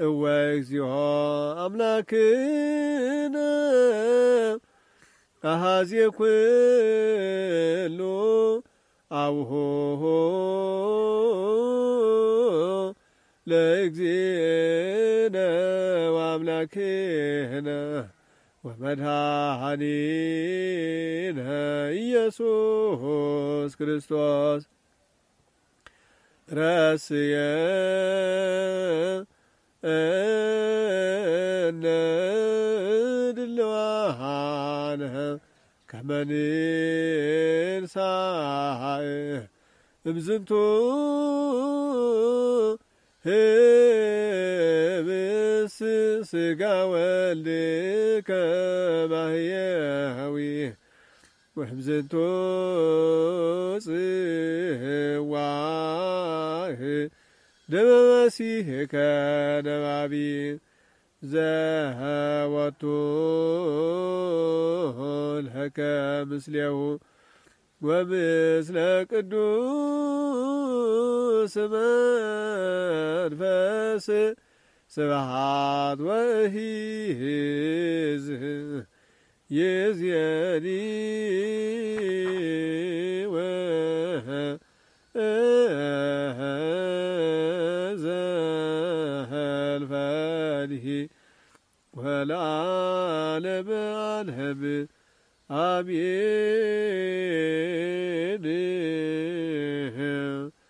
እወእግዚኦ አምላክነ አኀዜ ኩሉ አቡሆ ለእግዚእነ ወአምላክነ ወመድኃኒነ ኢየሱስ ክርስቶስ ረስየ እነ ድልዋነ ከመ ንንሣእ እምዝንቱ ህብስት ሥጋ ወልድከ ማሕየዊ ወእምዝንቱ ጽዋዕ ደመ መሲሕከ ነባቢ ዘወቱ ለከ ምስሌሁ ወምስለ ቅዱስ መንፈስ ስብሐት ወኢሕዝ ይእዜኒ ወዘልፈኒሂ ወለዓለመ ዓለም አሜን።